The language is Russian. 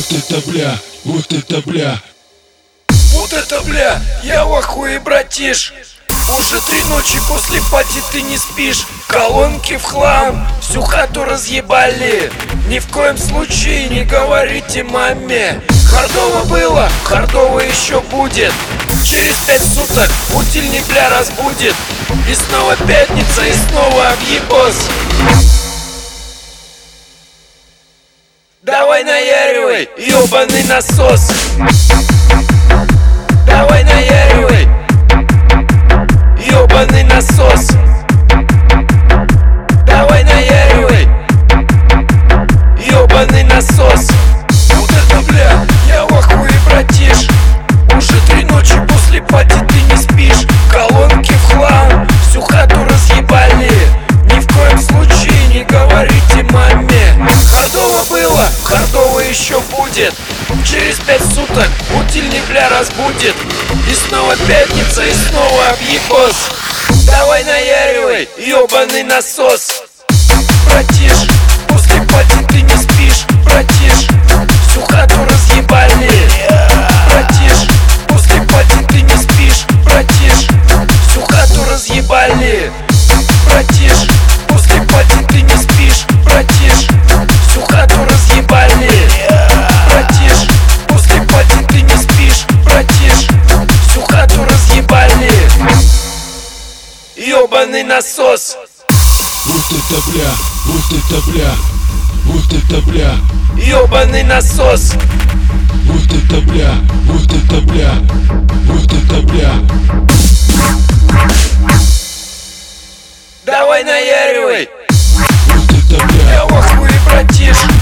Вот это бля, вот это бля. Вот это бля, я в ахуе, братиш. Уже 3 ночи после пати ты не спишь. Колонки в хлам, всю хату разъебали. Ни в коем случае не говорите маме. Хардово было, хардово еще будет. Через 5 суток будильник бля разбудит. И снова пятница, и снова объебос. Давай наяривай, ёбаный насос. Давай наяривай, ёбаный насос. Давай наяривай, ёбаный насос. Вот это бля, я в ахуе, братиш. Уже 3 ночи после пати ты не спишь. Колонки в хлам, всю хату разъебали. Ни в коем случае не говорите маме. Хардово было, хардово еще будет. Через 5 суток будильник бля разбудит. И снова пятница, и снова объебос. Давай наяривай, ёбаный насос. Братиш, после пати ты не спишь. Братиш, всю хату разъебали. Братиш, после пати ты не спишь. Братиш, всю хату разъебали. Братиш, после пати ты не спишь. Братиш, всю хату разъебали. Братиш, после пати ты не спишь. Братиш, всю хату разъебали. Ёбаный насос. Вот это бля, вот это бля, вот это бля. Ёбаный насос. Вот это бля, вот это бля, вот это бля. Давай наяривай. Вот это бля. Я в ахуе, братиш.